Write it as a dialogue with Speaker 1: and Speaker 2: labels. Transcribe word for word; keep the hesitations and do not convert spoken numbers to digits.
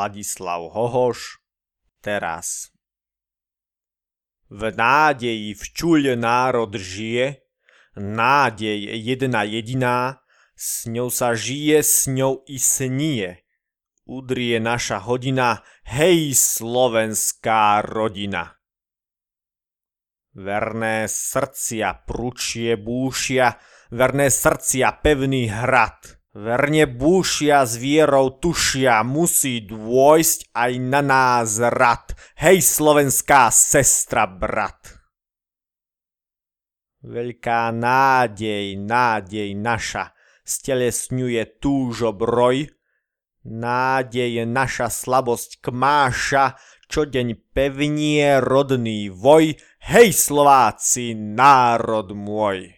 Speaker 1: Ladislav Hohoš, teraz. V nádeji v čuľ národ žije, nádej jedna jediná, s ňou sa žije, s ňou i snie. Udrie naša hodina, hej slovenská rodina. Verné srdcia pručie búšia, verné srdcia pevný hrad. Verne búšia s vierou tušia, musí dôjsť aj na nás rad. Hej slovenská sestra, brat. Veľká nádej, nádej naša, stelesňuje túžobroj. Nádej naša slabosť kmáša, čo deň pevnie rodný voj. Hej Slováci, národ môj.